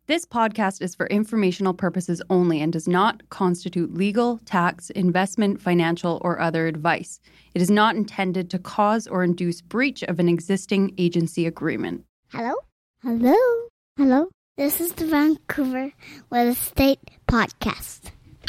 This podcast is for informational purposes only and does not constitute legal, tax, investment, financial, or other advice. It is not intended to cause or induce breach of an existing agency agreement. Hello? Hello? Hello? This is the Vancouver Real Estate Podcast.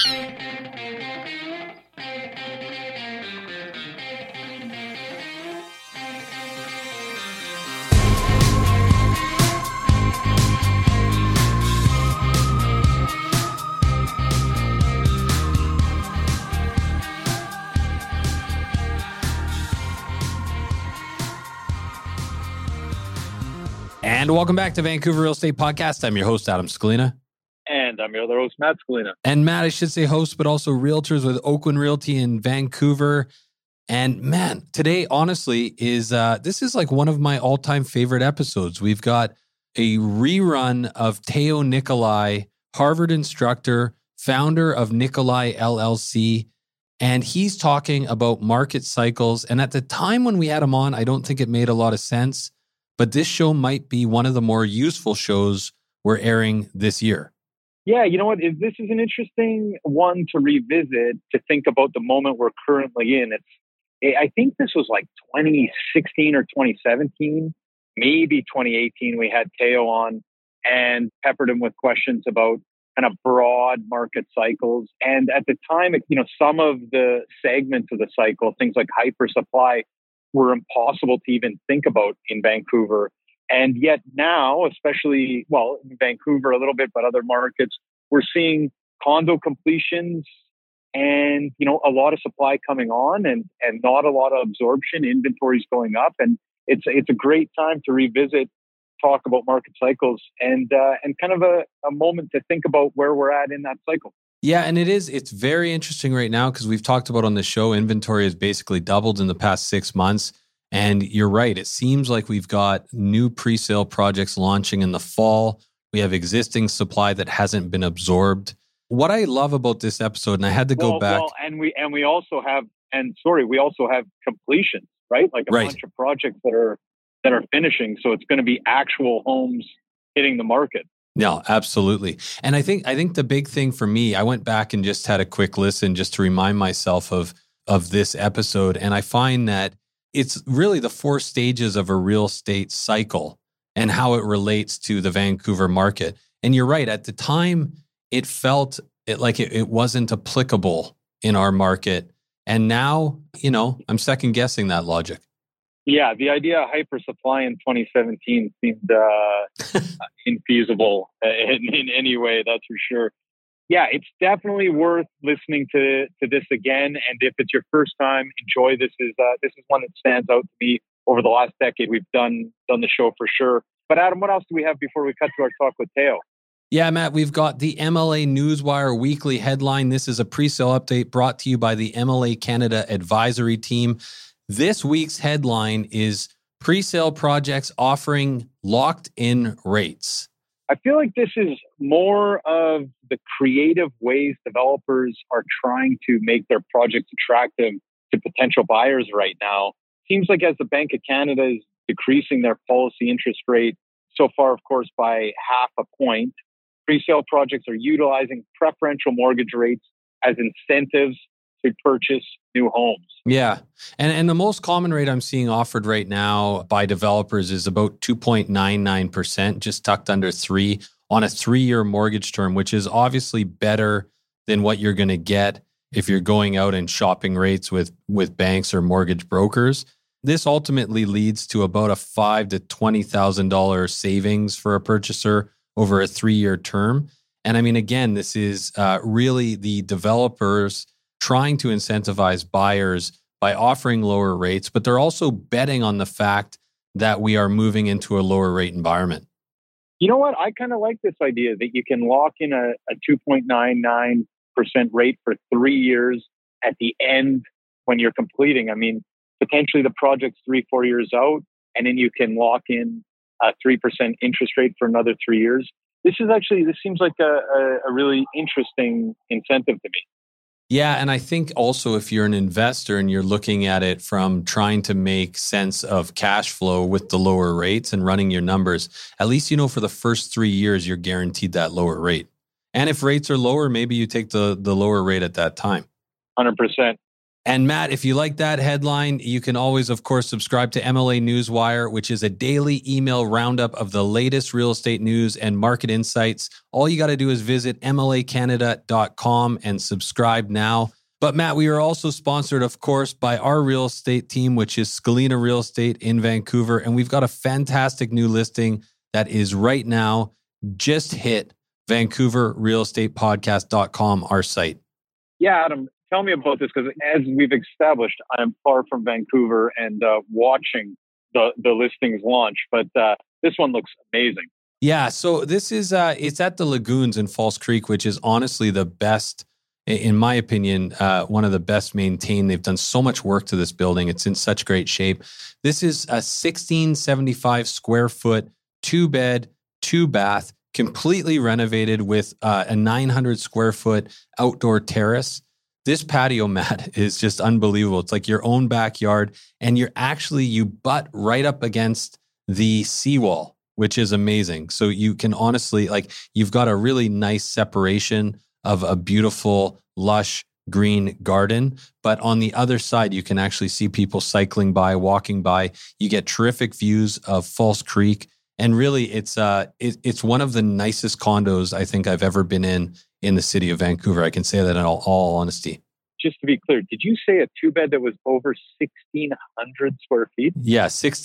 And welcome back to Vancouver Real Estate Podcast. I'm your host, Adam Scalina. And I'm your other host, Matt Scalina. And Matt, I should say host, but also realtors with Oakland Realty in Vancouver. And man, today, honestly, this is like one of my all-time favorite episodes. We've got a rerun of Teo Nicolai, Harvard instructor, founder of Nicolai LLC. And he's talking about market cycles. And at the time when we had him on, I don't think it made a lot of sense. But this show might be one of the more useful shows we're airing this year. Yeah, you know what? This is an interesting one to revisit, to think about the moment we're currently in. I think this was like 2016 or 2017, maybe 2018. We had Teo on and peppered him with questions about kind of broad market cycles. And at the time, some of the segments of the cycle, things like hyper supply, were impossible to even think about in Vancouver. And yet now, especially, in Vancouver a little bit, but other markets, we're seeing condo completions and, a lot of supply coming on and not a lot of absorption, inventories going up. And it's a great time to revisit, talk about market cycles and kind of a moment to think about where we're at in that cycle. Yeah, and it's very interesting right now because we've talked about on the show, inventory has basically doubled in the past 6 months. And you're right, it seems like we've got new pre-sale projects launching in the fall. We have existing supply that hasn't been absorbed. What I love about this episode, and I had to go back. We also have completions, right? Like a bunch of projects that are finishing. So it's going to be actual homes hitting the market. No, absolutely. And I think the big thing for me, I went back and just had a quick listen just to remind myself of this episode. And I find that it's really the 4 stages of a real estate cycle and how it relates to the Vancouver market. And you're right, at the time, it felt like it wasn't applicable in our market. And now, I'm second guessing that logic. Yeah, the idea of hyper supply in 2017 seemed infeasible in any way, that's for sure. Yeah, it's definitely worth listening to this again. And if it's your first time, enjoy. This is one that stands out to me over the last decade. We've done the show for sure. But Adam, what else do we have before we cut to our talk with Teo? Yeah, Matt, we've got the MLA Newswire weekly headline. This is a pre-sale update brought to you by the MLA Canada advisory team. This week's headline is pre-sale projects offering locked-in rates. I feel like this is more of the creative ways developers are trying to make their projects attractive to potential buyers right now. Seems like as the Bank of Canada is decreasing their policy interest rate so far, of course, by 0.5 point, pre-sale projects are utilizing preferential mortgage rates as incentives to purchase new homes. Yeah. And the most common rate I'm seeing offered right now by developers is about 2.99%, just tucked under 3 on a 3-year mortgage term, which is obviously better than what you're going to get if you're going out and shopping rates with banks or mortgage brokers. This ultimately leads to about a $5,000 to $20,000 savings for a purchaser over a 3-year term. And I mean, again, this is really the developers trying to incentivize buyers by offering lower rates, but they're also betting on the fact that we are moving into a lower rate environment. You know what? I kind of like this idea that you can lock in a 2.99% rate for 3 years at the end when you're completing. I mean, potentially the project's 3-4 years out, and then you can lock in a 3% interest rate for another 3 years. This seems like a really interesting incentive to me. Yeah, and I think also if you're an investor and you're looking at it from trying to make sense of cash flow with the lower rates and running your numbers, at least you know for the first 3 years you're guaranteed that lower rate. And if rates are lower, maybe you take the lower rate at that time. 100%. And Matt, if you like that headline, you can always, of course, subscribe to MLA Newswire, which is a daily email roundup of the latest real estate news and market insights. All you got to do is visit mlacanada.com and subscribe now. But Matt, we are also sponsored, of course, by our real estate team, which is Scalina Real Estate in Vancouver. And we've got a fantastic new listing that is right now. Just hit VancouverRealEstatePodcast.com, our site. Yeah, Adam, tell me about this, because as we've established, I'm far from Vancouver and watching the listings launch, but this one looks amazing. Yeah, so this is, it's at the Lagoons in False Creek, which is honestly the best, in my opinion, one of the best maintained. They've done so much work to this building. It's in such great shape. This is a 1675 square foot, 2-bed, 2-bath, completely renovated with a 900 square foot outdoor terrace. This patio, Matt, is just unbelievable. It's like your own backyard, and you butt right up against the seawall, which is amazing. So you can honestly, you've got a really nice separation of a beautiful, lush, green garden. But on the other side, you can actually see people cycling by, walking by. You get terrific views of False Creek. And really, it's one of the nicest condos I think I've ever been in the city of Vancouver. I can say that in all honesty. Just to be clear, did you say a 2-bed that was over 1,600 square feet? Yeah,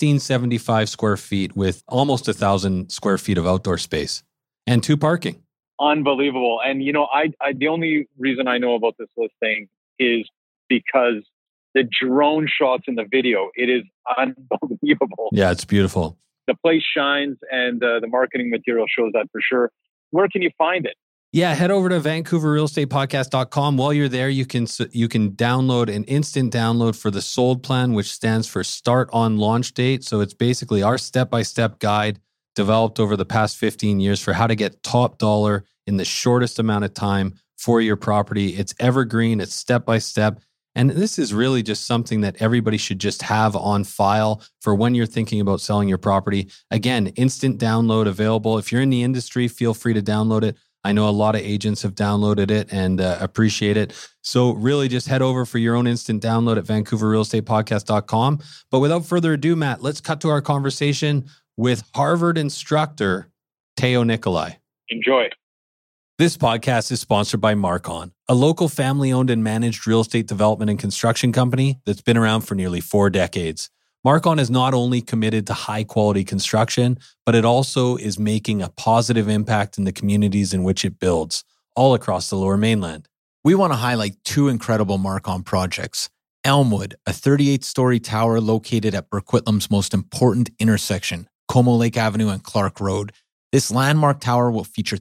1,675 square feet with almost 1,000 square feet of outdoor space and 2 parking. Unbelievable. And, I the only reason I know about this listing is because the drone shots in the video, it is unbelievable. Yeah, it's beautiful. The place shines, and the marketing material shows that for sure. Where can you find it? Yeah, head over to VancouverRealEstatePodcast.com. While you're there, you can download an instant download for the SOLD plan, which stands for Start on Launch Date. So it's basically our step-by-step guide developed over the past 15 years for how to get top dollar in the shortest amount of time for your property. It's evergreen, it's step-by-step. And this is really just something that everybody should just have on file for when you're thinking about selling your property. Again, instant download available. If you're in the industry, feel free to download it. I know a lot of agents have downloaded it and appreciate it. So really just head over for your own instant download at VancouverRealEstatePodcast.com. But without further ado, Matt, let's cut to our conversation with Harvard instructor, Teo Nicolai. Enjoy. This podcast is sponsored by Marcon, a local family-owned and managed real estate development and construction company that's been around for nearly 4 decades. Marcon is not only committed to high-quality construction, but it also is making a positive impact in the communities in which it builds, all across the Lower Mainland. We want to highlight 2 incredible Marcon projects. Elmwood, a 38-story tower located at Burquitlam's most important intersection, Como Lake Avenue and Clark Road. This landmark tower will feature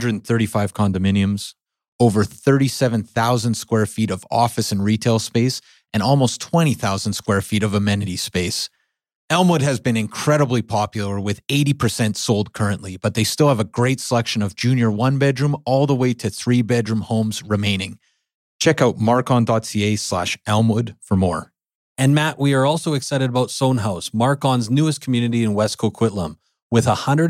335 condominiums, over 37,000 square feet of office and retail space, and almost 20,000 square feet of amenity space. Elmwood has been incredibly popular with 80% sold currently, but they still have a great selection of junior 1-bedroom all the way to 3-bedroom homes remaining. Check out marcon.ca/Elmwood for more. And Matt, we are also excited about Sohn House, Marcon's newest community in West Coquitlam. With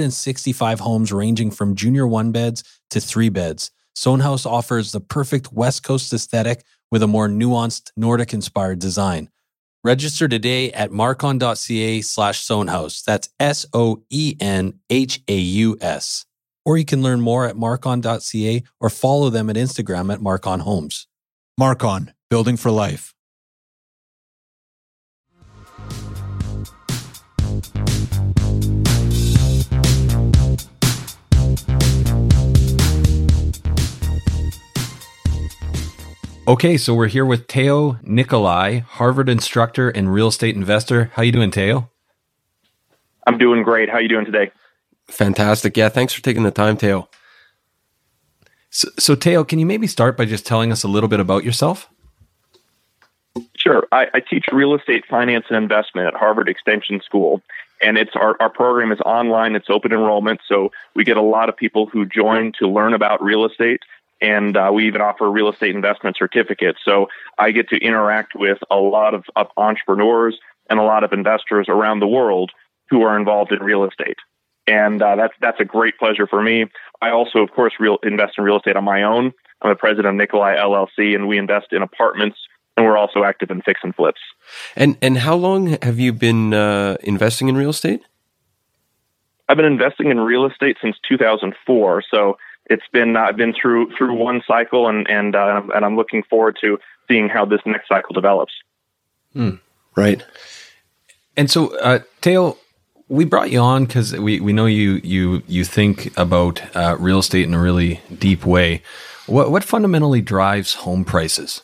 165 homes ranging from junior 1-beds to 3-beds, Sohn House offers the perfect West Coast aesthetic with a more nuanced Nordic-inspired design. Register today at marcon.ca/Sohnhaus. That's SOENHAUS. Or you can learn more at marcon.ca or follow them at Instagram at Marcon Homes. Marcon, building for life. Okay, so we're here with Teo Nicolai, Harvard instructor and real estate investor. How you doing, Teo? I'm doing great. How are you doing today? Fantastic. Yeah, thanks for taking the time, Teo. So Teo, can you maybe start by just telling us a little bit about yourself? Sure. I teach real estate finance and investment at Harvard Extension School, and it's our program is online. It's open enrollment, so we get a lot of people who join to learn about real estate. And we even offer real estate investment certificates. So I get to interact with a lot of entrepreneurs and a lot of investors around the world who are involved in real estate. And that's a great pleasure for me. I also, of course, invest in real estate on my own. I'm the president of Nikolai LLC, and we invest in apartments, and we're also active in fix and flips. And how long have you been investing in real estate? I've been investing in real estate since 2004. So it's been I've been through one cycle, and I'm looking forward to seeing how this next cycle develops. Right. And so, Teo, we brought you on because we know you think about real estate in a really deep way. What fundamentally drives home prices?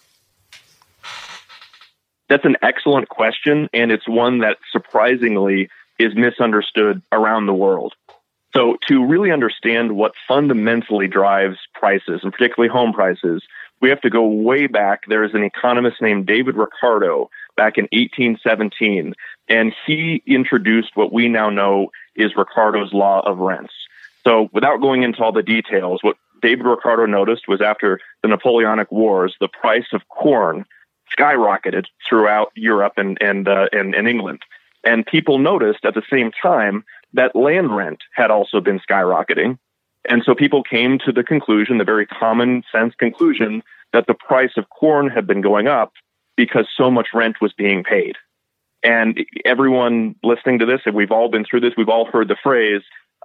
That's an excellent question, and it's one that surprisingly is misunderstood around the world. So to really understand what fundamentally drives prices, and particularly home prices, we have to go way back. There is an economist named David Ricardo back in 1817, and he introduced what we now know is Ricardo's law of rents. So without going into all the details, what David Ricardo noticed was after the Napoleonic Wars, the price of corn skyrocketed throughout Europe and England. And people noticed at the same time that land rent had also been skyrocketing. And so people came to the conclusion, the very common sense conclusion, that the price of corn had been going up because so much rent was being paid. And everyone listening to this, and we've all been through this, we've all heard the phrase,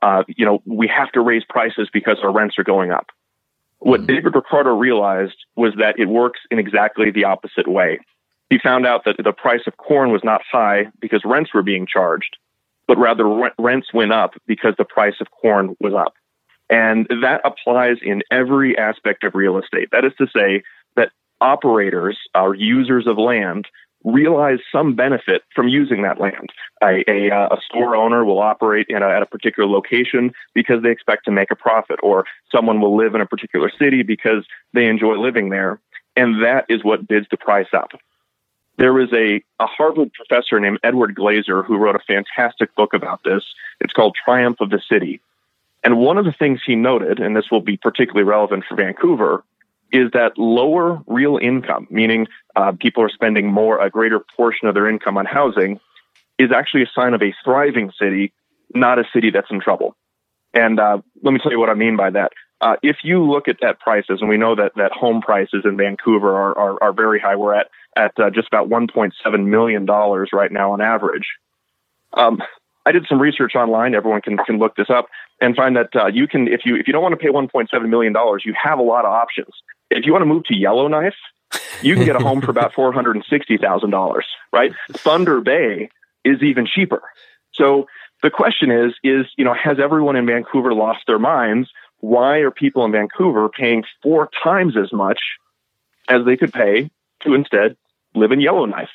we have to raise prices because our rents are going up. What David Ricardo realized was that it works in exactly the opposite way. He found out that the price of corn was not high because rents were being charged, but rather rents went up because the price of corn was up. And that applies in every aspect of real estate. That is to say that operators, or users of land, realize some benefit from using that land. A store owner will operate at a particular location because they expect to make a profit, or someone will live in a particular city because they enjoy living there. And that is what bids the price up. There was a Harvard professor named Edward Glaser who wrote a fantastic book about this. It's called Triumph of the City. And one of the things he noted, and this will be particularly relevant for Vancouver, is that lower real income, meaning people are spending a greater portion of their income on housing, is actually a sign of a thriving city, not a city that's in trouble. And let me tell you what I mean by that. If you look at prices, and we know that home prices in Vancouver are very high. We're at just about $1.7 million right now on average. I did some research online. Everyone can look this up and find that you can, if you don't want to pay $1.7 million, you have a lot of options. If you want to move to Yellowknife, you can get a home for about $460,000, right? Thunder Bay is even cheaper. So the question is, has everyone in Vancouver lost their minds? Why are people in Vancouver paying 4 times as much as they could pay to instead live in Yellowknife?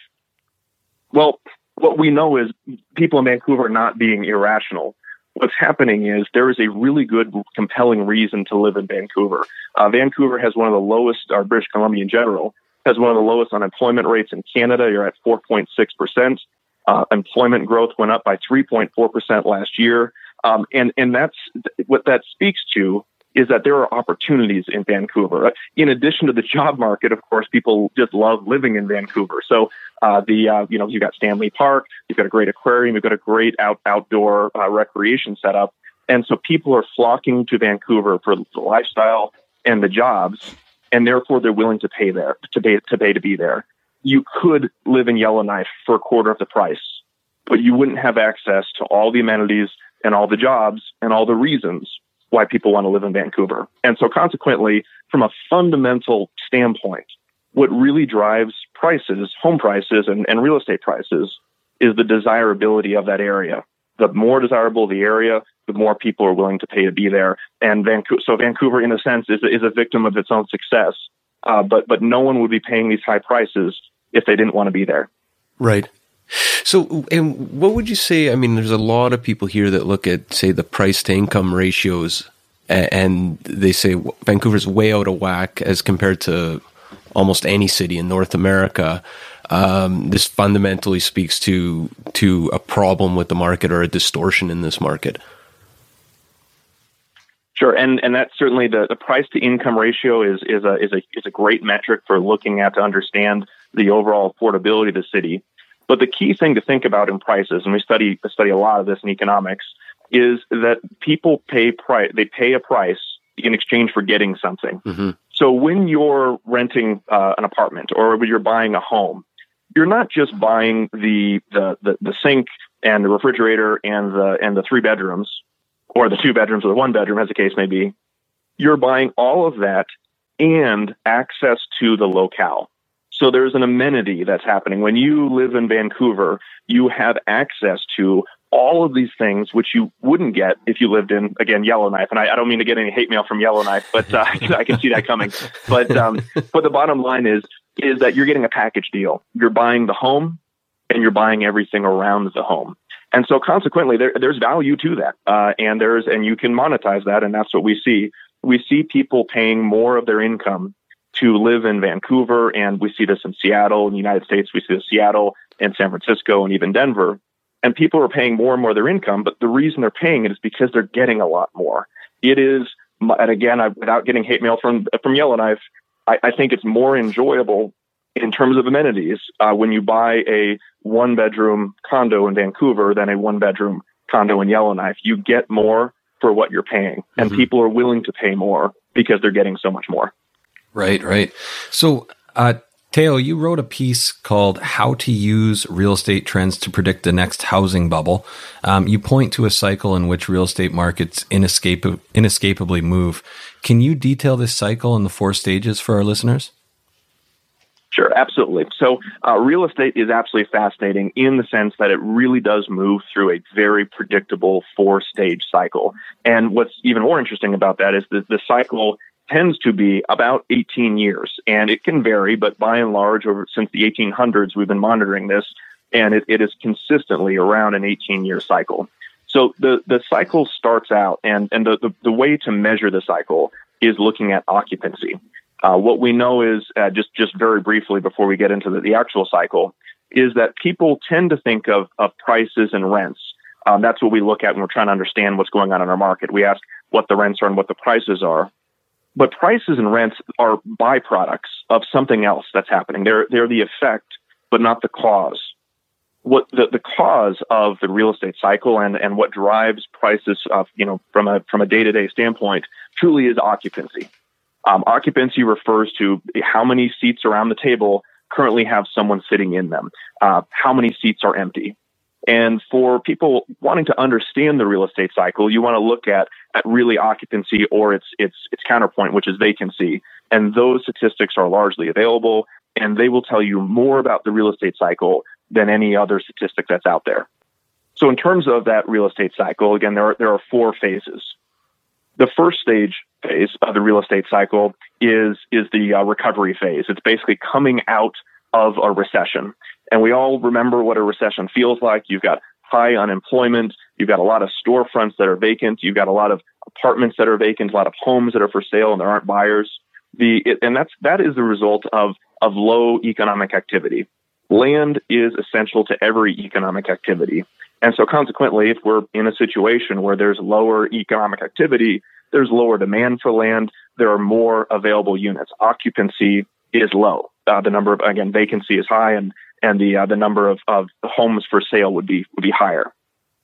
Well, what we know is people in Vancouver are not being irrational. What's happening is there is a really good, compelling reason to live in Vancouver. Vancouver has one of the lowest, or British Columbia in general, has one of the lowest unemployment rates in Canada. You're at 4.6%. Employment growth went up by 3.4% last year. And that's what that speaks to, is that there are opportunities in Vancouver. In addition to the job market, of course, people just love living in Vancouver. So, you've got Stanley Park, you've got a great aquarium, you've got a great outdoor recreation setup. And so people are flocking to Vancouver for the lifestyle and the jobs, and therefore they're willing to pay there, to be there. You could live in Yellowknife for a quarter of the price, but you wouldn't have access to all the amenities and all the jobs and all the reasons why people want to live in Vancouver. And so consequently, from a fundamental standpoint, what really drives prices, home prices and real estate prices, is the desirability of that area. The more desirable the area, the more people are willing to pay to be there. And Vancouver, in a sense, is a victim of its own success. But no one would be paying these high prices if they didn't want to be there. Right. So, and what would you say? I mean, there's a lot of people here that look at, say, the price to income ratios, and they say Vancouver's way out of whack as compared to almost any city in North America. This fundamentally speaks to a problem with the market, or a distortion in this market. Sure, and that's certainly the price to income ratio is a great metric for looking at to understand the overall affordability of the city. But the key thing to think about in prices, and we study a lot of this in economics, is that people pay a price in exchange for getting something. Mm-hmm. So when you're renting an apartment or when you're buying a home, you're not just buying the sink and the refrigerator and the 3 bedrooms, or the 2 bedrooms or the 1 bedroom, as the case may be. You're buying all of that and access to the locale. So there's an amenity that's happening. When you live in Vancouver, you have access to all of these things which you wouldn't get if you lived in, again, Yellowknife. And I don't mean to get any hate mail from Yellowknife, but I can see that coming. But the bottom line is that you're getting a package deal. You're buying the home and you're buying everything around the home. And so consequently, there's value to that. And you can monetize that. And that's what we see. We see people paying more of their income to live in Vancouver. And we see this in Seattle, in the United States. We see this in Seattle and San Francisco and even Denver. And people are paying more and more of their income. But the reason they're paying it is because they're getting a lot more. It is, and again, without getting hate mail from Yellowknife, I think it's more enjoyable in terms of amenities when you buy a 1-bedroom condo in Vancouver than a 1-bedroom condo in Yellowknife. You get more for what you're paying, and people are willing to pay more because they're getting so much more. Right. So, Teo, you wrote a piece called How to Use Real Estate Trends to Predict the Next Housing Bubble. You point to a cycle in which real estate markets inescapably move. Can you detail this cycle and the 4 stages for our listeners? Sure, absolutely. So real estate is absolutely fascinating in the sense that it really does move through a very predictable 4-stage cycle. And what's even more interesting about that is that the cycle tends to be about 18 years. And it can vary, but by and large, since the 1800s, we've been monitoring this, and it is consistently around an 18-year cycle. So the cycle starts out, and the way to measure the cycle is looking at occupancy. What we know is, just very briefly before we get into the actual cycle, is that people tend to think of prices and rents. That's what we look at when we're trying to understand what's going on in our market. We ask what the rents are and what the prices are. But prices and rents are byproducts of something else that's happening. They're the effect, but not the cause. What the cause of the real estate cycle and what drives prices, from a day-to-day standpoint, truly is occupancy. Occupancy refers to how many seats around the table currently have someone sitting in them, how many seats are empty. And for people wanting to understand the real estate cycle, you want to look at really occupancy or its counterpoint, which is vacancy. And those statistics are largely available, and they will tell you more about the real estate cycle than any other statistic that's out there. So in terms of that real estate cycle, again, there are 4 phases. The first phase of the real estate cycle is the recovery phase. It's basically coming out of a recession. And we all remember what a recession feels like. You've got high unemployment. You've got a lot of storefronts that are vacant. You've got a lot of apartments that are vacant, a lot of homes that are for sale, and there aren't buyers. That is the result of low economic activity. Land is essential to every economic activity. And so consequently, if we're in a situation where there's lower economic activity, there's lower demand for land, there are more available units. Occupancy is low. The number of, again, vacancy is high, and the number of homes for sale would be higher.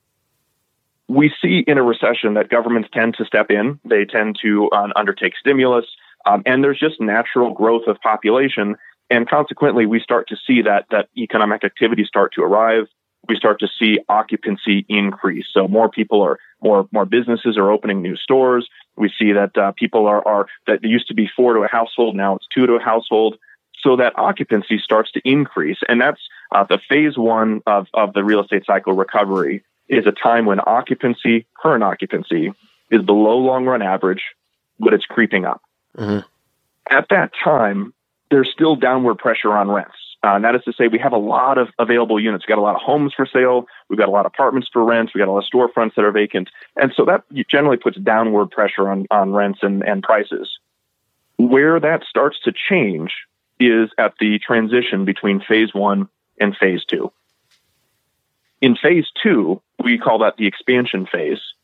We see in a recession that governments tend to step in. They tend to undertake stimulus, and there's just natural growth of population. And consequently, we start to see that economic activity start to arrive. We start to see occupancy increase. So more businesses are opening new stores. We see that people that used to be 4 to a household, now it's 2 to a household. So that occupancy starts to increase. And that's the phase 1 of the real estate cycle recovery is a time when current occupancy is below long run average, but it's creeping up. Mm-hmm. At that time, there's still downward pressure on rents. And that is to say, we have a lot of available units. We've got a lot of homes for sale. We've got a lot of apartments for rent. We've got a lot of storefronts that are vacant. And so that generally puts downward pressure on rents and prices. Where that starts to change is at the transition between phase 1 and phase 2. In phase 2, we call that the expansion phase.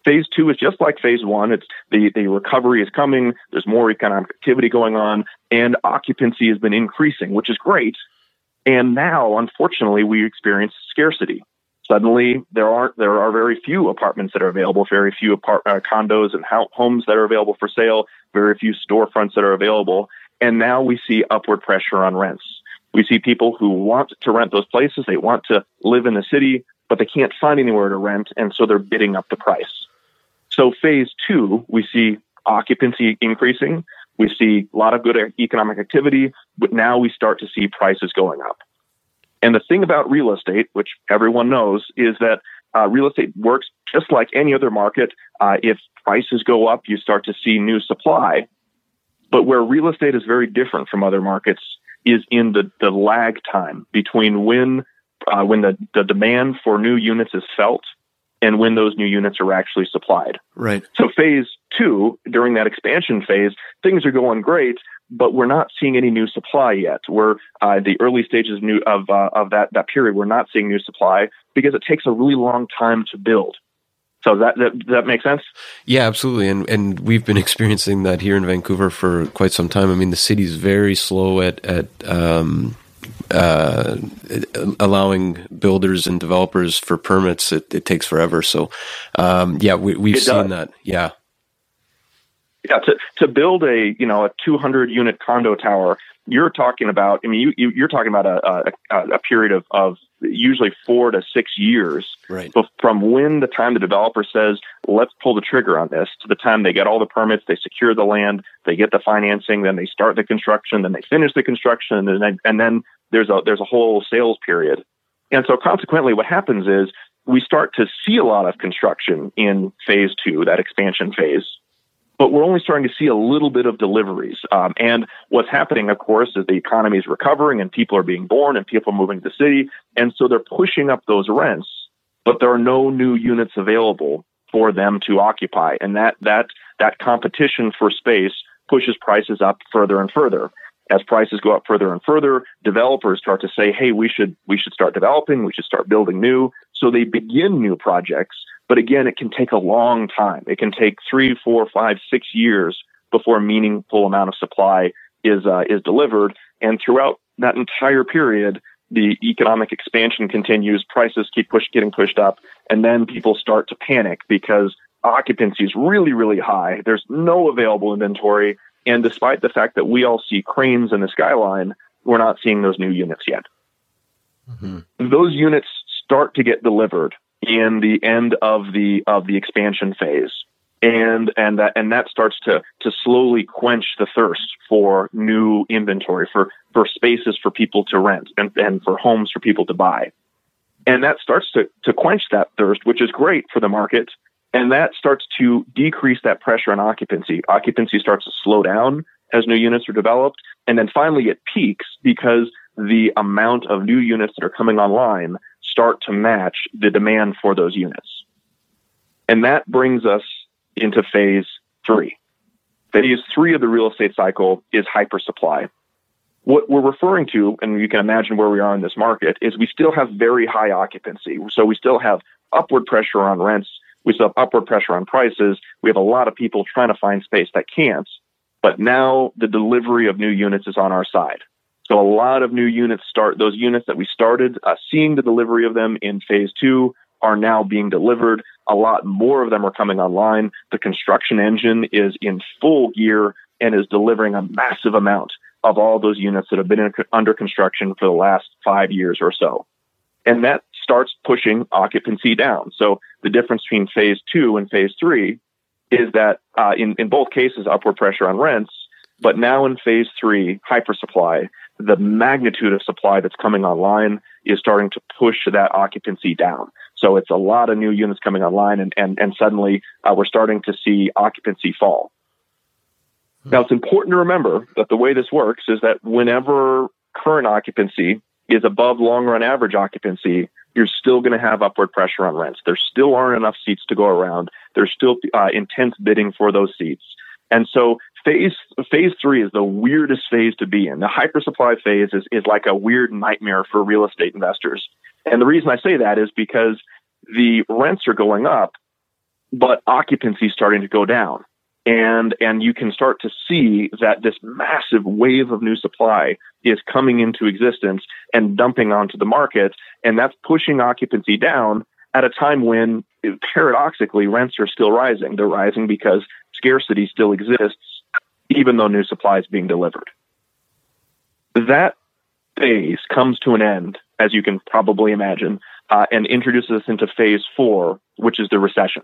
Phase 2 is just like phase 1. It's the recovery is coming. There's more economic activity going on, and occupancy has been increasing, which is great. And now, unfortunately, we experience scarcity. Suddenly, there are very few apartments that are available, very few condos and homes that are available for sale, very few storefronts that are available. And now we see upward pressure on rents. We see people who want to rent those places. They want to live in the city, but they can't find anywhere to rent, and so they're bidding up the price. So phase 2, we see occupancy increasing. We see a lot of good economic activity, but now we start to see prices going up. And the thing about real estate, which everyone knows, is that real estate works just like any other market. If prices go up, you start to see new supply. But where real estate is very different from other markets is in the lag time between when the demand for new units is felt and when those new units are actually supplied. Right. So phase 2, during that expansion phase, things are going great, but we're not seeing any new supply yet. We're the early stages of that period. We're not seeing new supply because it takes a really long time to build. So that makes sense? Yeah, absolutely. And we've been experiencing that here in Vancouver for quite some time. I mean, the city's very slow at allowing builders and developers for permits. It takes forever. So, we've seen that. Yeah. Yeah, to build a 200 unit condo tower, you're talking about. I mean, you're talking about a period of usually 4 to 6 years, right? From when the time the developer says let's pull the trigger on this to the time they get all the permits, they secure the land, they get the financing, then they start the construction, then they finish the construction, and then there's a whole sales period. And so consequently, what happens is we start to see a lot of construction in phase 2, that expansion phase. But we're only starting to see a little bit of deliveries. And what's happening, of course, is the economy is recovering and people are being born and people are moving to the city. And so they're pushing up those rents, but there are no new units available for them to occupy. And that competition for space pushes prices up further and further. As prices go up further and further, developers start to say, hey, we should start developing, we should start building new. So they begin new projects. But again, it can take a long time. It can take 3, 4, 5, 6 years before a meaningful amount of supply is delivered. And throughout that entire period, the economic expansion continues. Prices keep getting pushed up, and then people start to panic because occupancy is really, really high. There's no available inventory, and despite the fact that we all see cranes in the skyline, we're not seeing those new units yet. Mm-hmm. Those units start to get delivered in the end of the expansion phase, and that starts to slowly quench the thirst for new inventory, for spaces for people to rent and for homes for people to buy, and that starts to quench that thirst, which is great for the market, and that starts to decrease that pressure on occupancy. Occupancy starts to slow down as new units are developed, and then finally it peaks because the amount of new units that are coming online start to match the demand for those units. And that brings us into phase 3. Phase 3 of the real estate cycle is hypersupply. What we're referring to, and you can imagine where we are in this market, is we still have very high occupancy. So we still have upward pressure on rents. We still have upward pressure on prices. We have a lot of people trying to find space that can't. But now the delivery of new units is on our side. So a lot of new units those units that we started seeing the delivery of them in phase 2 are now being delivered. A lot more of them are coming online. The construction engine is in full gear and is delivering a massive amount of all those units that have been under construction for the last 5 years or so. And that starts pushing occupancy down. So the difference between phase 2 and phase 3 is that in both cases, upward pressure on rents, but now in phase 3, hypersupply, the magnitude of supply that's coming online is starting to push that occupancy down. So it's a lot of new units coming online, and suddenly we're starting to see occupancy fall. Now, it's important to remember that the way this works is that whenever current occupancy is above long-run average occupancy, you're still going to have upward pressure on rents. There still aren't enough seats to go around. There's still intense bidding for those seats. And so phase 3 is the weirdest phase to be in. The hypersupply phase is like a weird nightmare for real estate investors. And the reason I say that is because the rents are going up, but occupancy is starting to go down. And you can start to see that this massive wave of new supply is coming into existence and dumping onto the market. And that's pushing occupancy down at a time when, paradoxically, rents are still rising. They're rising because scarcity still exists, even though new supply is being delivered. That phase comes to an end, as you can probably imagine, and introduces us into phase 4, which is the recession.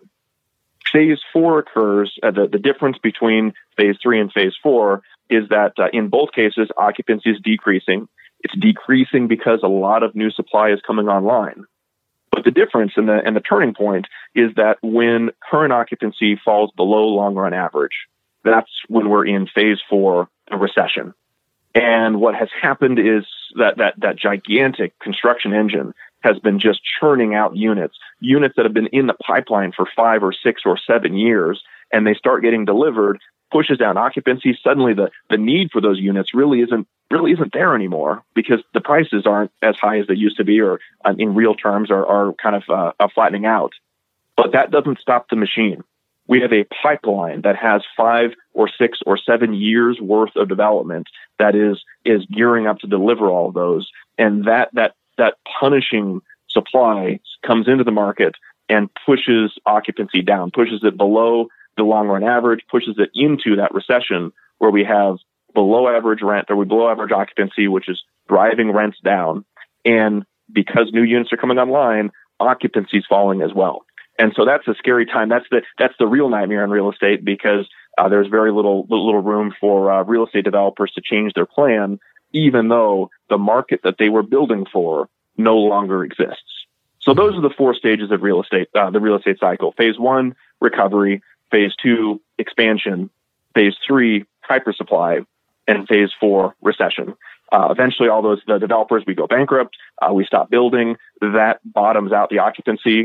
Phase 4 occurs, the difference between phase 3 and phase 4 is that in both cases, occupancy is decreasing. It's decreasing because a lot of new supply is coming online. But the difference and the turning point is that when current occupancy falls below long-run average, that's when we're in phase 4, a recession. And what has happened is that gigantic construction engine has been just churning out units that have been in the pipeline for 5 or 6 or 7 years, and they start getting delivered, pushes down occupancy. Suddenly the need for those units really isn't there anymore because the prices aren't as high as they used to be, or in real terms are kind of flattening out. But that doesn't stop the machine. We have a pipeline that has 5 or 6 or 7 years worth of development that is gearing up to deliver all of those. And that punishing supply comes into the market and pushes occupancy down, pushes it below the long run average, pushes it into that recession where we have below average rent or below average occupancy, which is driving rents down. And because new units are coming online, occupancy is falling as well. And so that's a scary time. That's the real nightmare in real estate because there's very little room for real estate developers to change their plan, even though the market that they were building for no longer exists. So those are the 4 stages of real estate, the real estate cycle. Phase 1, recovery. Phase 2, expansion. Phase 3, hypersupply. And phase 4, recession. Eventually, the developers, we go bankrupt. We stop building. That bottoms out the occupancy.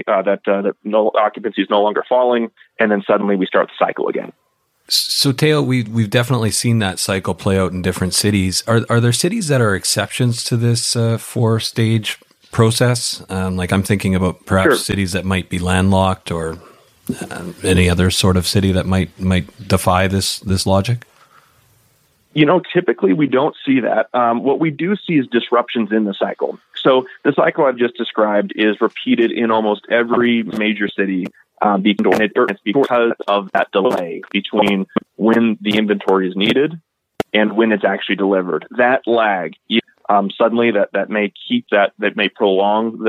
Occupancy is no longer falling, and then suddenly we start the cycle again. So, Teo, we've definitely seen that cycle play out in different cities. Are there cities that are exceptions to this 4-stage process? Like I'm thinking about perhaps cities that might be landlocked, or any other sort of city that might defy this logic. Typically we don't see that. What we do see is disruptions in the cycle. So the cycle I've just described is repeated in almost every major city because of that delay between when the inventory is needed and when it's actually delivered. That lag, suddenly that may prolong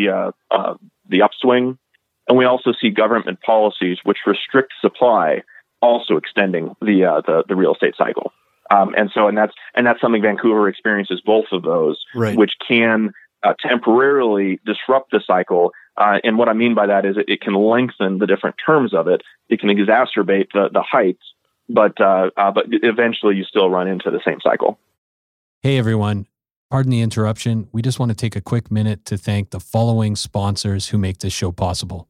the upswing. And we also see government policies which restrict supply, also extending the real estate cycle. And that's something Vancouver experiences, both of those, right, which can temporarily disrupt the cycle. And what I mean by that is it can lengthen the different terms of it. It can exacerbate the heights, but eventually you still run into the same cycle. Hey, everyone. Pardon the interruption. We just want to take a quick minute to thank the following sponsors who make this show possible.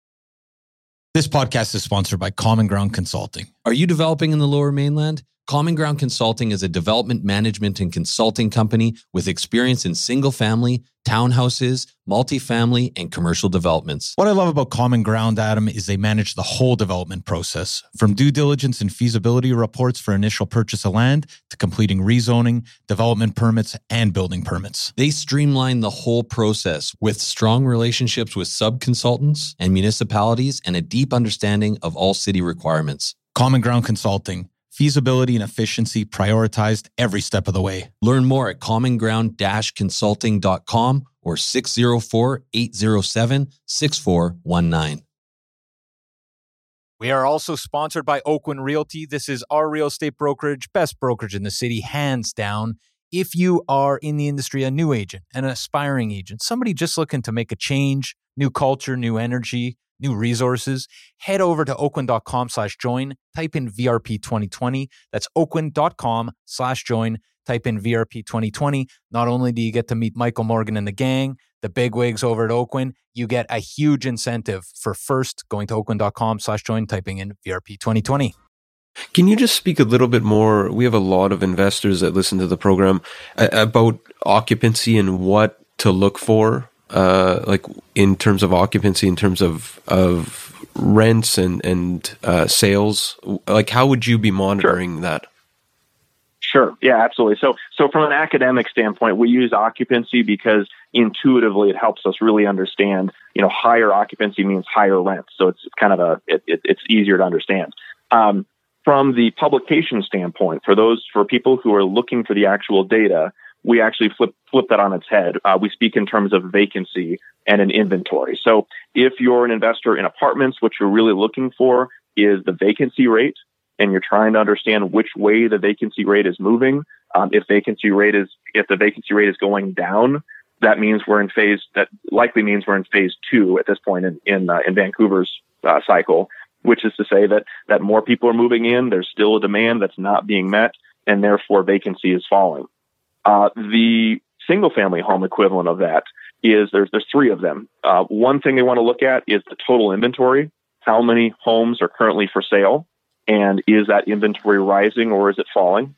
This podcast is sponsored by Common Ground Consulting. Are you developing in the Lower Mainland? Common Ground Consulting is a development management and consulting company with experience in single-family, townhouses, multifamily, and commercial developments. What I love about Common Ground, Adam, is they manage the whole development process, from due diligence and feasibility reports for initial purchase of land to completing rezoning, development permits, and building permits. They streamline the whole process with strong relationships with sub-consultants and municipalities and a deep understanding of all city requirements. Common Ground Consulting. Feasibility and efficiency prioritized every step of the way. Learn more at commonground-consulting.com or 604-807-6419. We are also sponsored by Oakwyn Realty. This is our real estate brokerage, best brokerage in the city, hands down. If you are in the industry, a new agent, an aspiring agent, somebody just looking to make a change, new culture, new energy, new resources, head over to oakwyn.com/join, type in VRP 2020. That's oakwyn.com/join, type in VRP 2020. Not only do you get to meet Michael Morgan and the gang, the bigwigs over at Oakwyn, you get a huge incentive for first going to oakwyn.com/join, typing in VRP 2020. Can you just speak a little bit more? We have a lot of investors that listen to the program about occupancy and what to look for. Like in terms of occupancy, in terms of rents and sales? Like, how would you be monitoring that? Sure. Yeah, absolutely. So from an academic standpoint, we use occupancy because intuitively it helps us really understand, higher occupancy means higher rent. So it's kind of it's easier to understand. From the publication standpoint, for people who are looking for the actual data, we actually flip that on its head. We speak in terms of vacancy and an inventory. So if you're an investor in apartments, what you're really looking for is the vacancy rate, and you're trying to understand which way the vacancy rate is moving. If the vacancy rate is going down, that likely means we're in phase 2 at this point in Vancouver's cycle, which is to say that more people are moving in. There's still a demand that's not being met, and therefore vacancy is falling. The single-family home equivalent of that is there's 3 of them. One thing they want to look at is the total inventory. How many homes are currently for sale? And is that inventory rising or is it falling?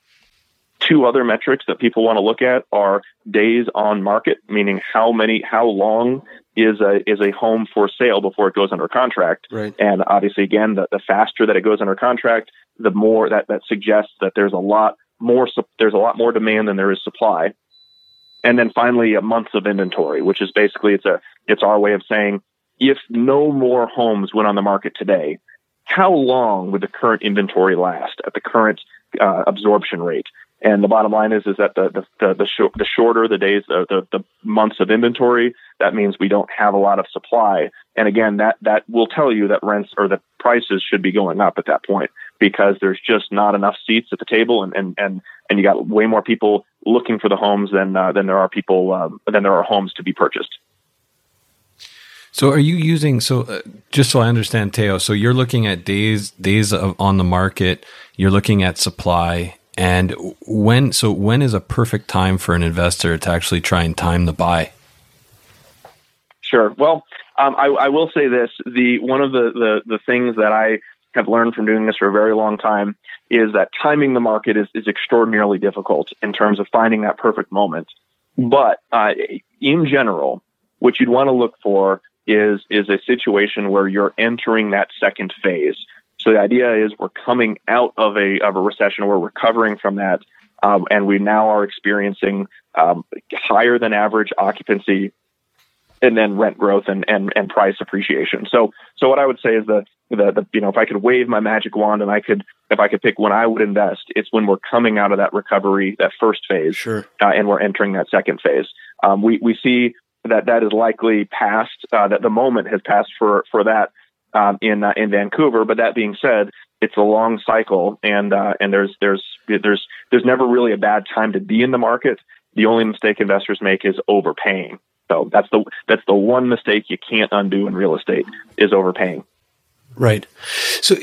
2 other metrics that people want to look at are days on market, meaning how long is a home for sale before it goes under contract. Right. And obviously, again, the faster that it goes under contract, the more that suggests that there's a lot more demand than there is supply. And then finally, months of inventory, which is basically it's our way of saying if no more homes went on the market today, how long would the current inventory last at the current absorption rate? And the bottom line is that the shorter the days, the months of inventory, that means we don't have a lot of supply. And again, that will tell you that rents or the prices should be going up at that point because there's just not enough seats at the table, and you got way more people looking for the homes than there are people than there are homes to be purchased. So are you using, just so I understand, Teo, so you're looking at days on the market, you're looking at supply, and when is a perfect time for an investor to actually try and time the buy? Sure. Well, I will say this, one of the things that I have learned from doing this for a very long time is that timing the market is extraordinarily difficult in terms of finding that perfect moment. But in general, what you'd want to look for is a situation where you're entering that second phase. So the idea is we're coming out of a recession, we're recovering from that, and we now are experiencing higher than average occupancy, and then rent growth and price appreciation. So what I would say is if I could wave my magic wand and if I could pick when I would invest, it's when we're coming out of that recovery, that first phase, sure, and we're entering that second phase. We see that is likely past, that the moment has passed for that in Vancouver. But that being said, it's a long cycle, and there's never really a bad time to be in the market. The only mistake investors make is overpaying. So that's the one mistake you can't undo in real estate is overpaying. Right. So,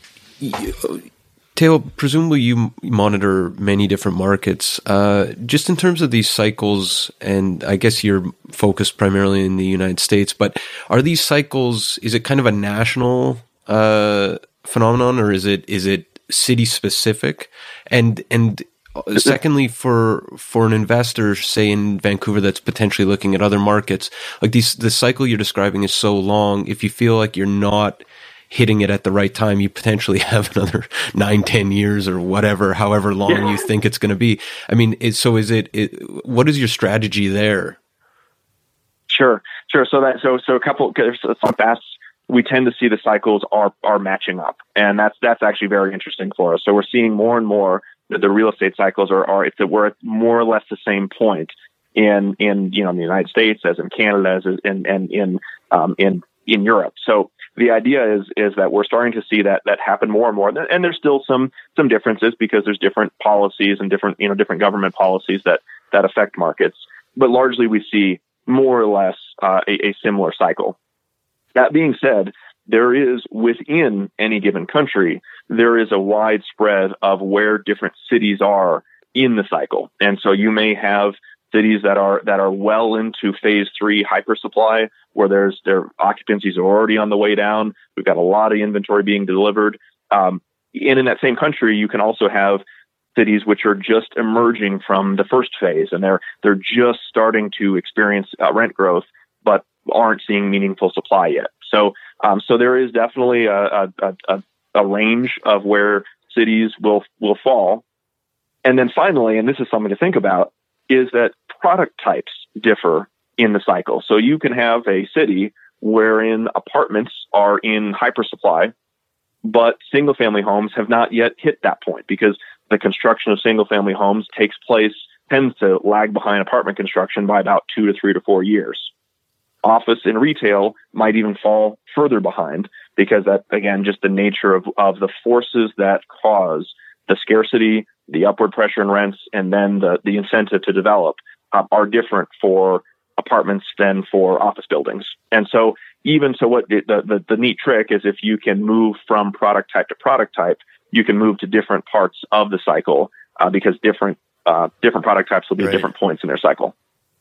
Teo, presumably you monitor many different markets. Just in terms of these cycles, and I guess you're focused primarily in the United States, but are these cycles, is it kind of a national phenomenon, or is it city specific? And secondly, for an investor, say in Vancouver, that's potentially looking at other markets, like the cycle you're describing is so long. If you feel like you're not hitting it at the right time, you potentially have another 9-10 years or whatever, however long you think it's going to be. I mean, what is your strategy there? Sure. So a couple, some fast, we tend to see the cycles are matching up, and that's actually very interesting for us. So we're seeing more and more that the real estate cycles we're at more or less the same point in the United States as in Canada as in Europe. So the idea is that we're starting to see that happen more and more, and there's still some differences because there's different policies and different government policies that affect markets. But largely, we see more or less a similar cycle. That being said, there is within any given country, there is a wide spread of where different cities are in the cycle, and so you may have cities that are well into phase 3 hypersupply, where their occupancies are already on the way down. We've got a lot of inventory being delivered. And in that same country, you can also have cities which are just emerging from the first phase, and they're just starting to experience rent growth, but aren't seeing meaningful supply yet. So So there is definitely a range of where cities will fall. And then finally, and this is something to think about, is that product types differ in the cycle. So you can have a city wherein apartments are in hypersupply, but single-family homes have not yet hit that point because the construction of single-family homes tends to lag behind apartment construction by about 2 to 3 to 4 years. Office and retail might even fall further behind because that, again, just the nature of the forces that cause the scarcity, the upward pressure in rents, and then the incentive to develop are different for apartments than for office buildings. And so what the neat trick is, if you can move from product type to product type, you can move to different parts of the cycle because different product types will be at different points in their cycle.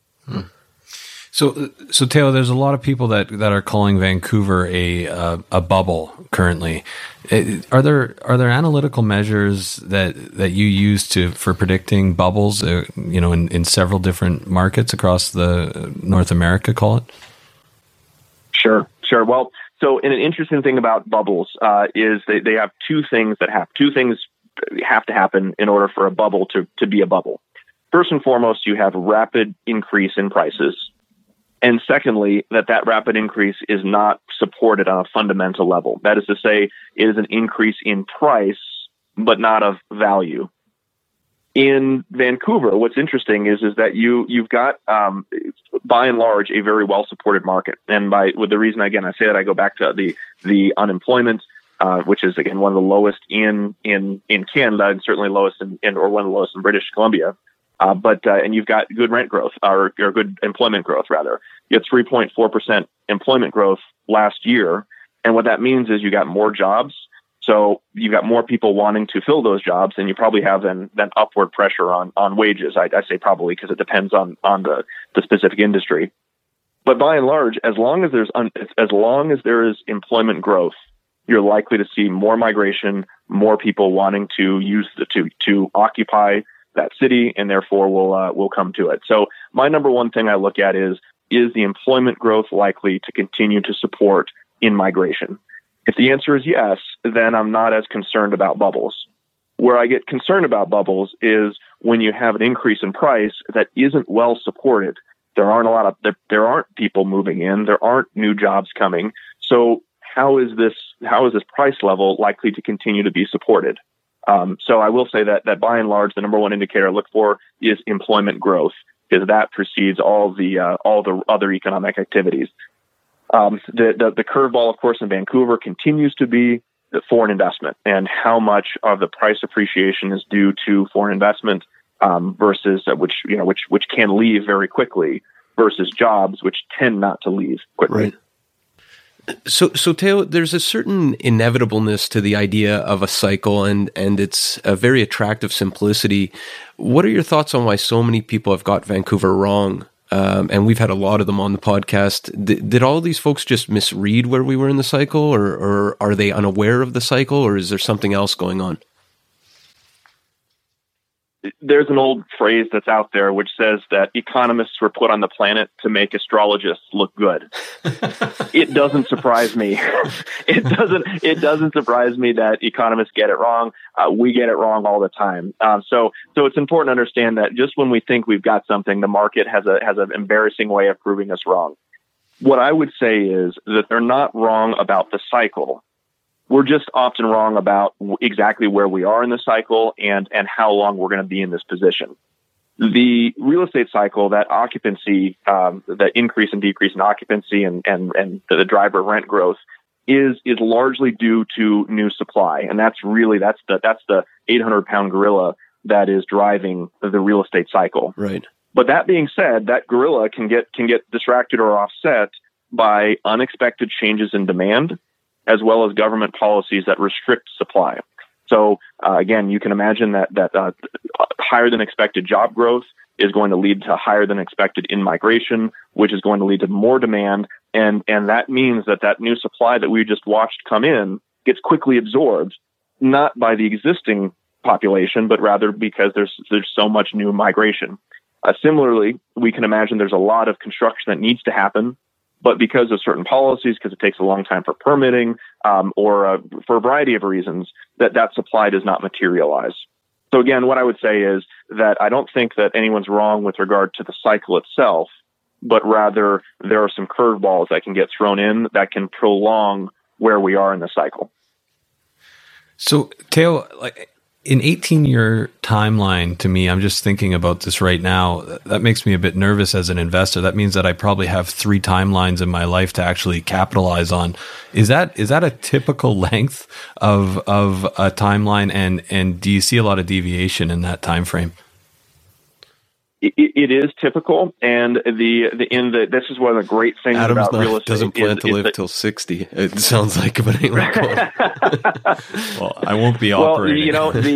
So Teo, there's a lot of people that are calling Vancouver a bubble currently. Are there analytical measures that you use for predicting bubbles? In several different markets across the North America, call it. Sure. Well, so an interesting thing about bubbles is they have two things have to happen in order for a bubble to be a bubble. First and foremost, you have rapid increase in prices. And secondly, that rapid increase is not supported on a fundamental level. That is to say, it is an increase in price, but not of value. In Vancouver, what's interesting is that you've got, by and large, a very well-supported market. And with the reason, again, I say that, I go back to the unemployment, which is, again, one of the lowest in Canada and certainly lowest or one of the lowest in British Columbia. And you've got good rent growth or good employment growth, rather. You had 3.4% employment growth last year. And what that means is you got more jobs. So you got more people wanting to fill those jobs, and you probably have then upward pressure on wages. I say probably because it depends on the specific industry. But by and large, as long as there is employment growth, you're likely to see more migration, more people wanting to to occupy that city, and therefore will come to it. So my number one thing I look at is the employment growth likely to continue to support in-migration? If the answer is yes, then I'm not as concerned about bubbles. Where I get concerned about bubbles is when you have an increase in price that isn't well supported. There aren't people moving in. There aren't new jobs coming. So how is this price level likely to continue to be supported? So I will say that by and large, the number one indicator I look for is employment growth, because that precedes all the other economic activities. The curveball, of course, in Vancouver continues to be the foreign investment and how much of the price appreciation is due to foreign investment versus which can leave very quickly versus jobs which tend not to leave quickly. Right. So Teo, there's a certain inevitableness to the idea of a cycle, and it's a very attractive simplicity. What are your thoughts on why so many people have got Vancouver wrong? And we've had a lot of them on the podcast. Did all of these folks just misread where we were in the cycle, or are they unaware of the cycle, or is there something else going on? There's an old phrase that's out there which says that economists were put on the planet to make astrologists look good. It doesn't surprise me. It doesn't surprise me that economists get it wrong. We get it wrong all the time. So it's important to understand that just when we think we've got something, the market has an embarrassing way of proving us wrong. What I would say is that they're not wrong about the cycle. We're just often wrong about exactly where we are in the cycle and how long we're going to be in this position. The real estate cycle, that occupancy, the increase and decrease in occupancy and the driver of rent growth is largely due to new supply. And that's the 800-pound gorilla that is driving the real estate cycle. Right. But that being said, that gorilla can get distracted or offset by unexpected changes in demand, as well as government policies that restrict supply. So again, you can imagine that higher than expected job growth is going to lead to higher than expected in-migration, which is going to lead to more demand. And that means that new supply that we just watched come in gets quickly absorbed, not by the existing population, but rather because there's so much new migration. Similarly, we can imagine there's a lot of construction that needs to happen But because of certain policies, because it takes a long time for permitting, or for a variety of reasons, that supply does not materialize. So again, what I would say is that I don't think that anyone's wrong with regard to the cycle itself, but rather there are some curveballs that can get thrown in that can prolong where we are in the cycle. So, Teo, like an 18-year timeline, to me, I'm just thinking about this right now. That makes me a bit nervous as an investor. That means that I probably have 3 timelines in my life to actually capitalize on. Is that a typical length of a timeline, and do you see a lot of deviation in that time frame? It is typical, and this is one of the great things about real estate. Doesn't plan to live till 60. It sounds like, but ain't like Well, I won't be operating.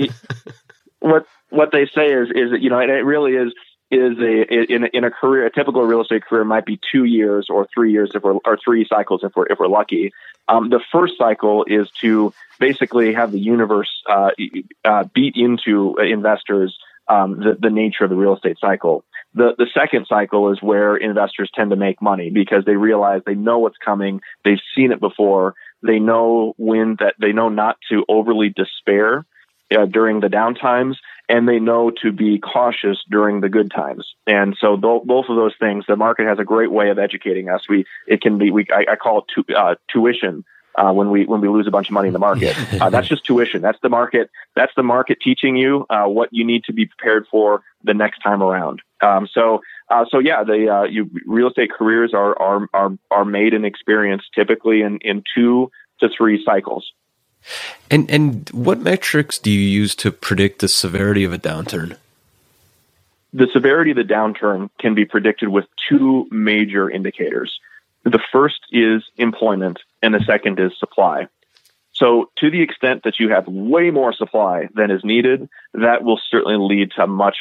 What they say is that, and it really is in a career, a typical real estate career might be 2 years or 3 years or 3 cycles if we're lucky. The first cycle is to basically have the universe beat into investors the nature of the real estate cycle. The second cycle is where investors tend to make money because they realize they know what's coming. They've seen it before. They know they know not to overly despair during the down times, and they know to be cautious during the good times. And so both of those things, the market has a great way of educating us. I call it tuition. When we lose a bunch of money in the market, that's just tuition. That's the market. That's the market teaching you what you need to be prepared for the next time around. So real estate careers are made and experienced typically in 2 to 3 cycles. And what metrics do you use to predict the severity of a downturn? The severity of the downturn can be predicted with 2 major indicators. The first is employment, and the second is supply. So to the extent that you have way more supply than is needed, that will certainly lead to a much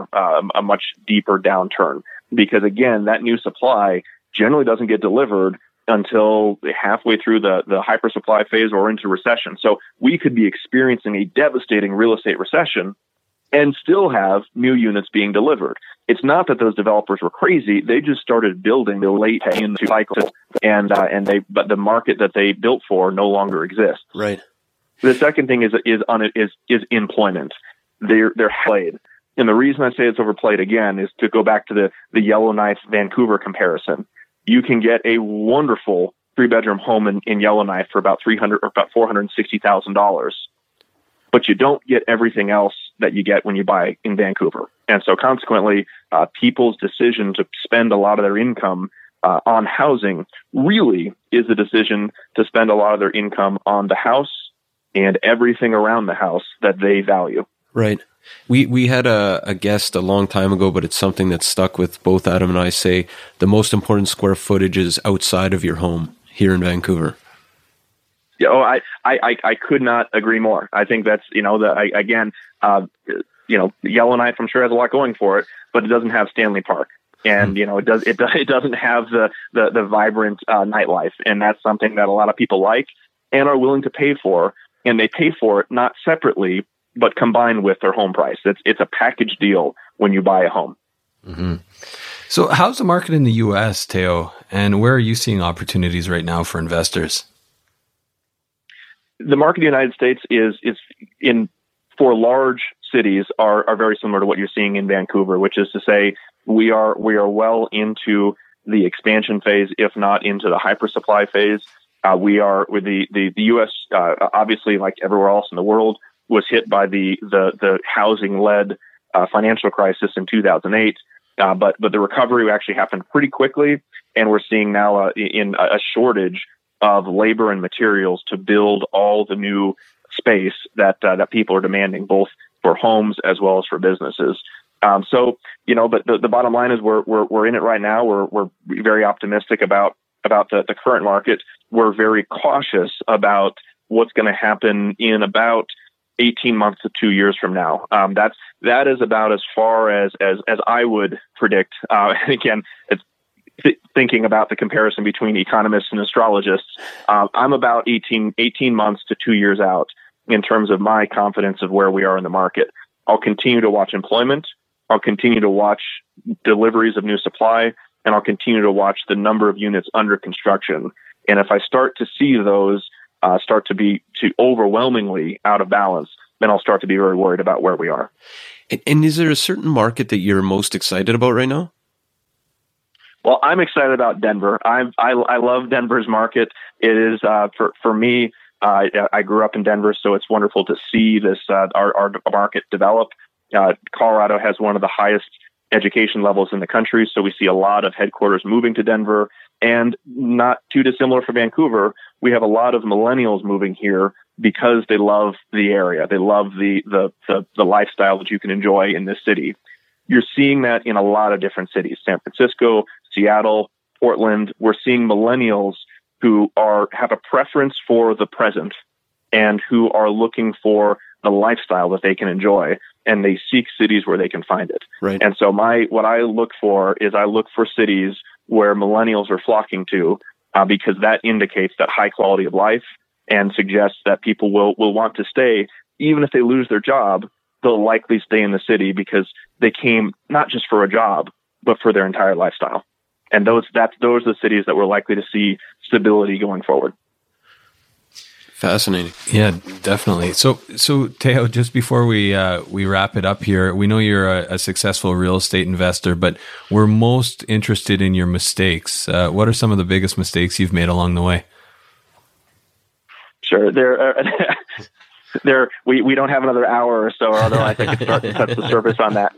deeper downturn. Because again, that new supply generally doesn't get delivered until halfway through the hypersupply phase or into recession. So we could be experiencing a devastating real estate recession and still have new units being delivered. It's not that those developers were crazy; they just started building the late in the cycle, but the market that they built for no longer exists. Right. The second thing is employment. They're played, and the reason I say it's overplayed again is to go back to the Yellowknife Vancouver comparison. You can get a wonderful 3-bedroom home in Yellowknife for about $460,000. But you don't get everything else that you get when you buy in Vancouver. And so consequently, people's decision to spend a lot of their income on housing really is a decision to spend a lot of their income on the house and everything around the house that they value. Right. We had a guest a long time ago, but it's something that stuck with both Adam and I, say the most important square footage is outside of your home here in Vancouver. Yeah, I could not agree more. I think that's, Yellowknife, I'm sure has a lot going for it, but it doesn't have Stanley Park. And, it doesn't have the vibrant nightlife. And that's something that a lot of people like and are willing to pay for. And they pay for it not separately, but combined with their home price. It's a package deal when you buy a home. Mm-hmm. So how's the market in the U.S., Teo? And where are you seeing opportunities right now for investors? The market in the United States for large cities are very similar to what you're seeing in Vancouver, which is to say we are well into the expansion phase, if not into the hypersupply phase. We are with the U.S. Obviously, like everywhere else in the world, was hit by the housing-led financial crisis in 2008. But the recovery actually happened pretty quickly, and we're seeing now in a shortage of labor and materials to build all the new space that people are demanding, both for homes as well as for businesses. But the bottom line is we're in it right now. We're very optimistic about the current market. We're very cautious about what's going to happen in about 18 months to 2 years from now. That is about as far as I would predict. Again, it's thinking about the comparison between economists and astrologists. I'm about 18 months to 2 years out in terms of my confidence of where we are in the market. I'll continue to watch employment. I'll continue to watch deliveries of new supply, and I'll continue to watch the number of units under construction. And if I start to see those start to be overwhelmingly out of balance, then I'll start to be very worried about where we are. And is there a certain market that you're most excited about right now? Well, I'm excited about Denver. I love Denver's market. It is for me. I grew up in Denver, so it's wonderful to see this our market develop. Colorado has one of the highest education levels in the country, so we see a lot of headquarters moving to Denver. And not too dissimilar from Vancouver, we have a lot of millennials moving here because they love the area. They love the lifestyle that you can enjoy in this city. You're seeing that in a lot of different cities: San Francisco, Seattle, Portland. We're seeing millennials who have a preference for the present and who are looking for the lifestyle that they can enjoy, and they seek cities where they can find it. Right. And so what I look for cities where millennials are flocking to, because that indicates that high quality of life and suggests that people will want to stay. Even if they lose their job, they'll likely stay in the city because they came not just for a job, but for their entire lifestyle. And those are the cities that we're likely to see stability going forward. Fascinating. Yeah, definitely. So Teo, just before we wrap it up here, we know you're a successful real estate investor, but we're most interested in your mistakes. What are some of the biggest mistakes you've made along the way? Sure. We don't have another hour or so, or otherwise I could start to touch the surface on that.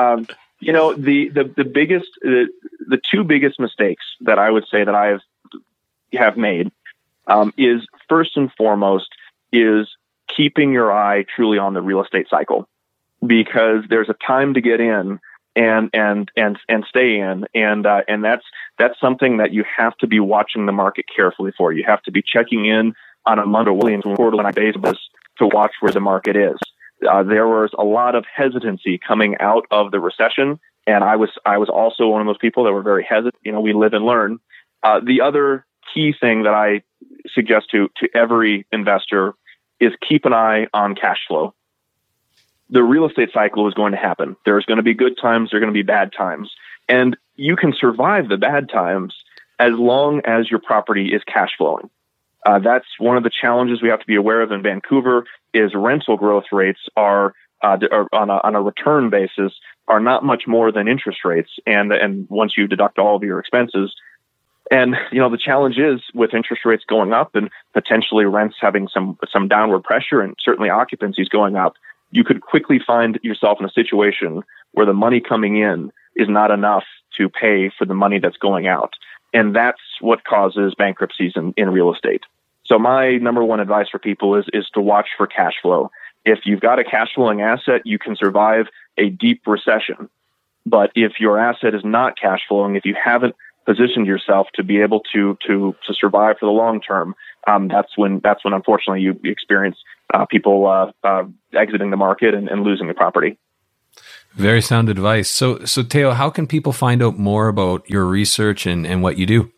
The two biggest mistakes that I would say that I have made is first and foremost is keeping your eye truly on the real estate cycle, because there's a time to get in and stay in, and that's something that you have to be watching the market carefully for. You have to be checking in on a monthly and quarterly basis to watch where the market is. There was a lot of hesitancy coming out of the recession, and I was also one of those people that were very hesitant. We live and learn. The other key thing that I suggest to every investor is keep an eye on cash flow. The real estate cycle is going to happen. There's going to be good times. There are going to be bad times. And you can survive the bad times as long as your property is cash flowing. That's one of the challenges we have to be aware of in Vancouver is rental growth rates are on a return basis are not much more than interest rates. And once you deduct all of your expenses, and the challenge is with interest rates going up and potentially rents having some downward pressure and certainly occupancies going up, you could quickly find yourself in a situation where the money coming in is not enough to pay for the money that's going out. And that's what causes bankruptcies in real estate. So my number one advice for people is to watch for cash flow. If you've got a cash flowing asset, you can survive a deep recession. But if your asset is not cash flowing, if you haven't positioned yourself to be able to survive for the long term, that's when unfortunately you experience people exiting the market and losing the property. Very sound advice. So Teo, how can people find out more about your research and what you do?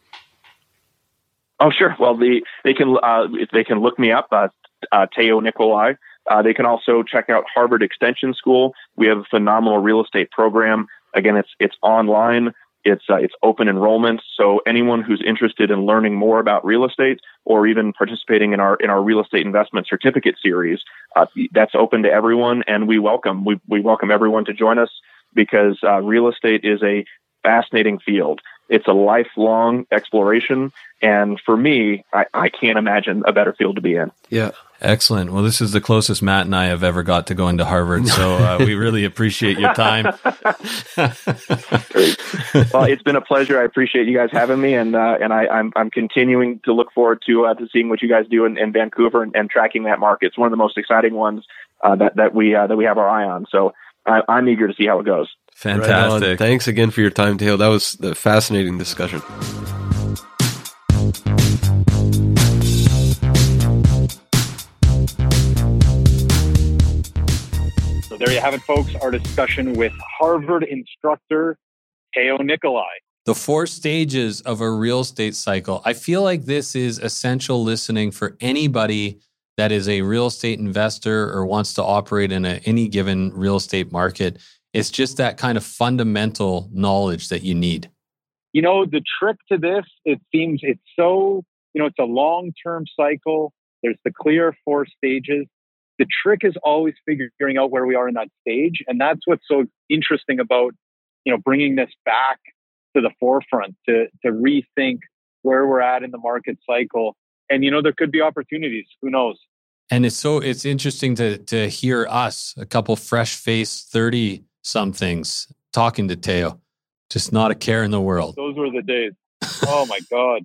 Oh, sure. Well, they can look me up, Teo Nicolai. They can also check out Harvard Extension School. We have a phenomenal real estate program. Again, it's online. It's open enrollment. So anyone who's interested in learning more about real estate or even participating in our real estate investment certificate series, that's open to everyone, and we welcome everyone to join us because real estate is a fascinating field. It's a lifelong exploration, and for me, I can't imagine a better field to be in. Yeah. Excellent. Well, this is the closest Matt and I have ever got to going to Harvard, so we really appreciate your time. Great. Well, it's been a pleasure. I appreciate you guys having me, and I'm continuing to look forward to seeing what you guys do in Vancouver and tracking that market. It's one of the most exciting ones that we have our eye on. So I'm eager to see how it goes. Fantastic. Right, thanks again for your time, Teo. That was a fascinating discussion. So there you have it, folks. Our discussion with Harvard instructor Teo Nicolai. The 4 stages of a real estate cycle. I feel like this is essential listening for anybody that is a real estate investor or wants to operate in any given real estate market. It's just that kind of fundamental knowledge that you need. The trick to this, it seems it's so, it's a long-term cycle. There's the clear 4 stages. The trick is always figuring out where we are in that stage. And that's what's so interesting about, bringing this back to the forefront to rethink where we're at in the market cycle. And, there could be opportunities. Who knows? And it's interesting to hear us, a couple fresh-faced 30-somethings, talking to Teo. Just not a care in the world. Those were the days. Oh my God.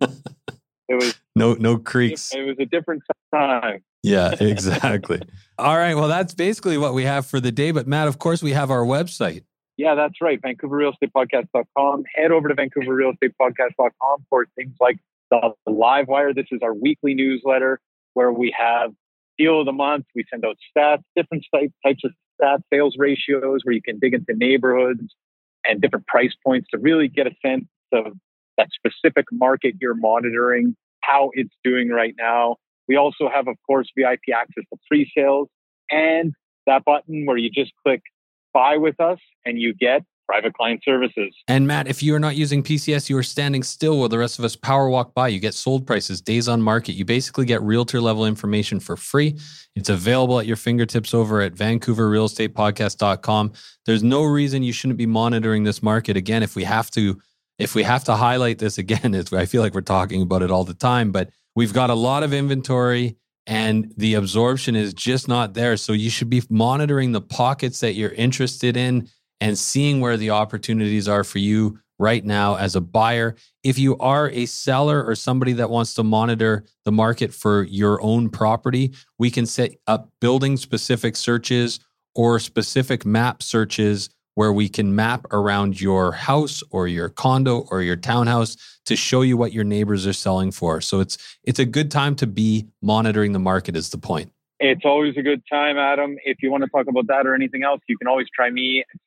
It was no creeks. It was a different time. Yeah, exactly. All right. Well, that's basically what we have for the day. But Matt, of course, we have our website. Yeah, that's right. VancouverRealEstatePodcast.com. Head over to VancouverRealEstatePodcast.com for things like the Live Wire. This is our weekly newsletter where we have Deal of the Month. We send out stats, different types of stats, sales ratios, where you can dig into neighborhoods and different price points to really get a sense of that specific market you're monitoring, how it's doing right now. We also have, of course, VIP access to pre-sales and that button where you just click buy with us and you get private client services. And Matt, if you are not using PCS, you are standing still while the rest of us power walk by. You get sold prices, days on market. You basically get realtor level information for free. It's available at your fingertips over at VancouverRealEstatePodcast.com. There's no reason you shouldn't be monitoring this market. Again, if we have to highlight this again, I feel like we're talking about it all the time, but we've got a lot of inventory and the absorption is just not there. So you should be monitoring the pockets that you're interested in and seeing where the opportunities are for you right now as a buyer. If you are a seller or somebody that wants to monitor the market for your own property, we can set up building-specific searches or specific map searches where we can map around your house or your condo or your townhouse to show you what your neighbors are selling for. So it's a good time to be monitoring the market is the point. It's always a good time, Adam. If you want to talk about that or anything else, you can always try me at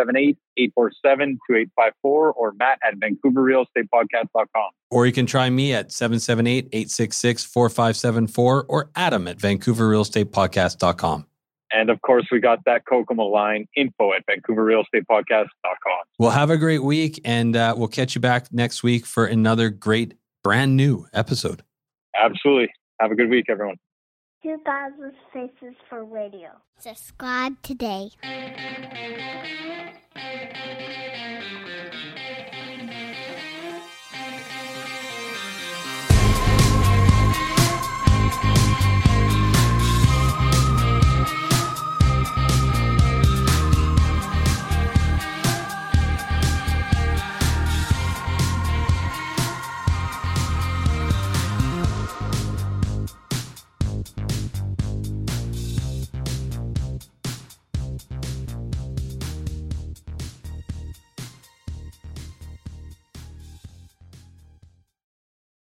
778-847-2854 or Matt at VancouverRealEstatePodcast.com. Or you can try me at 778-866-4574 or Adam at VancouverRealEstatePodcast.com. And of course, we got that Kokomo line, info at VancouverRealEstatePodcast.com. Well, have a great week and we'll catch you back next week for another great brand new episode. Absolutely. Have a good week, everyone. 2000 Faces for Radio. Subscribe today.